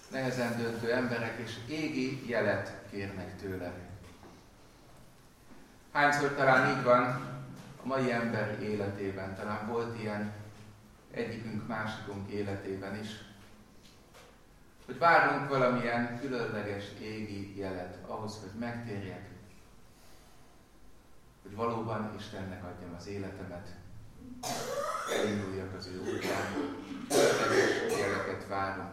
nehezen döntő emberek, és égi jelet kérnek tőle. Hányszor talán így van a mai ember életében, talán volt ilyen egyikünk, másikunk életében is, hogy várunk valamilyen különleges égi jelet ahhoz, hogy megtérjek, hogy valóban Istennek adjam az életemet, elinduljak az ő útján, különleges jeleket várunk.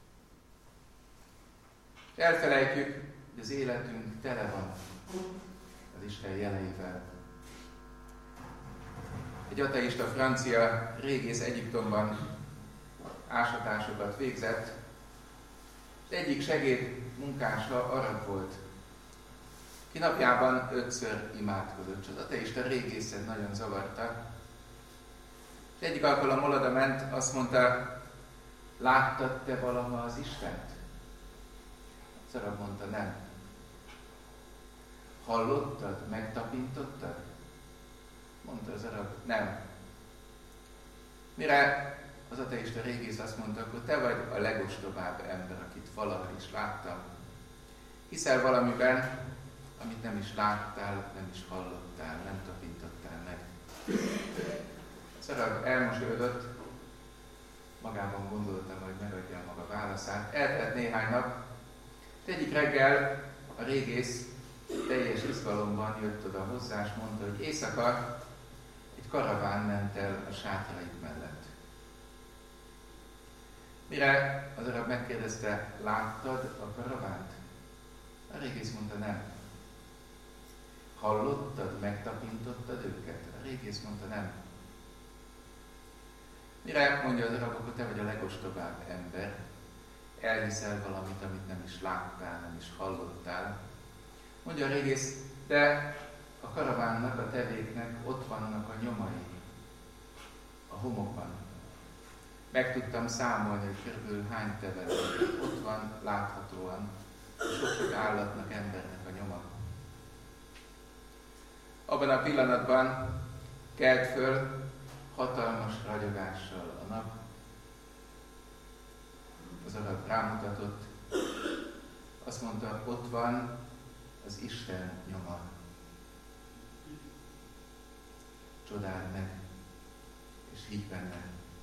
És elfelejtjük, hogy az életünk tele van az Isten jeleivel. Egy ateista francia régész Egyiptomban ásatásokat végzett, és egyik segédmunkása arab volt, ki napjában 5-ször imádkozott, és az ateista régészen nagyon zavarta. És egyik alkalommal oda ment, azt mondta, láttad te valaha az Istent? Az arab mondta, nem. Hallottad, megtapintottad? Mondta az arab, nem. Mire az ateista régész azt mondta, akkor te vagy a legostobább ember, akit valaha is láttam. Hiszel valamiben, amit nem is láttál, nem is hallottál, nem tapintottál meg. Az arab elmosolyodott, magában gondoltam, hogy megadja a maga válaszát. Eltelt néhány nap, egyik reggel a régész teljes izgalomban jött oda hozzá, és mondta, hogy éjszaka egy karaván ment el a sátraik mellett. Mire az arab megkérdezte, láttad a karavánt? A régész mondta, nem. Hallottad, megtapintottad őket? A régész mondta, nem. Mire mondja az arab, akkor te vagy a legostobább ember, elhiszel valamit, amit nem is láttál, nem is hallottál. Mondja a régész, de a karavánnak, a tevéknek ott vannak a nyomai, a homokban. Meg tudtam számolni, hogy körülbelül hány teve ott van láthatóan, sok állatnak, embernek a nyoma. Abban a pillanatban kelt föl hatalmas ragyogással a nap. Az arab rámutatott, azt mondta, ott van az Isten nyoma. Csodáld meg, és higgy benne.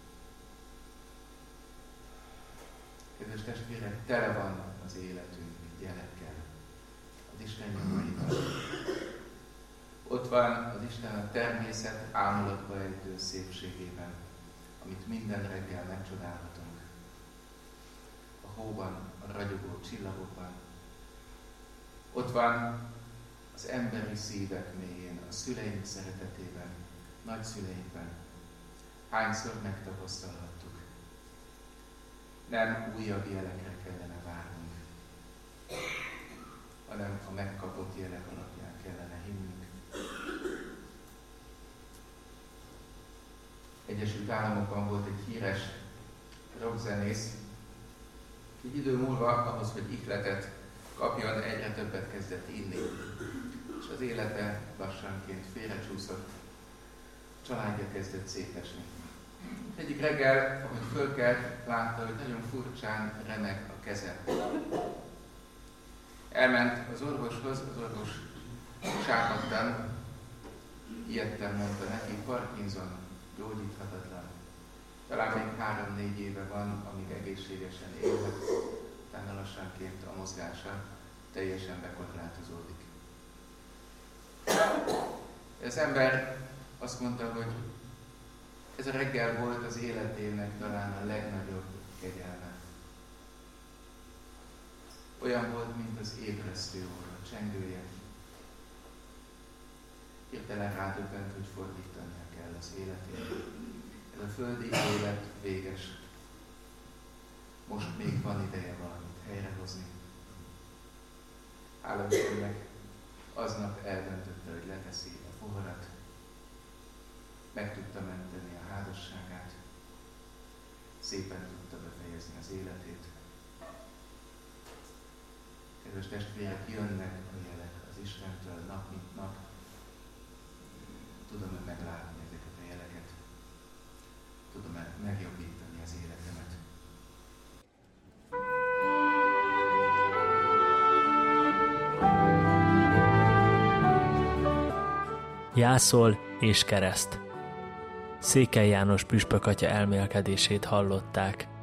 Kedves testvérek, tele van az életünk jelekkel, az Isten nyomaival. Ott van az Isten a természet ámulatba ejtő szépségében, amit minden reggel megcsodálhatunk. A hóban, a ragyogó csillagokban. Ott van az emberi szívek mélyén, a szüleink szeretetében, nagyszüleinkben. Hányszor megtapasztalhattuk. Nem újabb jelekre kellene várnunk, hanem a megkapott jelek alapján kellene hinnünk. Egyesült Államokban volt egy híres rockzenész, egy idő múlva ahhoz, hogy ihletet kapjon, egyre többet kezdett inni. És az élete lassanként félrecsúszott, családja kezdett szétesni. Egyik reggel, ahogy fölkelt, látta, hogy nagyon furcsán remeg a keze. Elment az orvoshoz, az orvos sápadtan, ijedten mondta neki, Parkinson, gyógyíthatatlan. Talán még 3-4 éve van, amíg egészségesen élhet, utána lassanként a mozgása teljesen bekorlátozódik. Az ember azt mondta, hogy ez a reggel volt az életének talán a legnagyobb kegyelme. Olyan volt, mint az ébresztő óra, csengője. Hirtelen rádöbbent, hogy fordítania kell az életét. Ez a földi élet véges. Most még van ideje valamit helyrehozni. Hála Istennek, aznap eldöntötte, hogy leteszi a poharat, meg tudta menteni a házasságát, szépen tudta befejezni az életét. Kedves testvérek, jönnek a jelek az Istentől nap mint nap. Tudom-e meglátni ezeket a jeleket? Tudom-e megjobbítani az életemet? Jászol és kereszt. Székely János püspök atya elmélkedését hallották.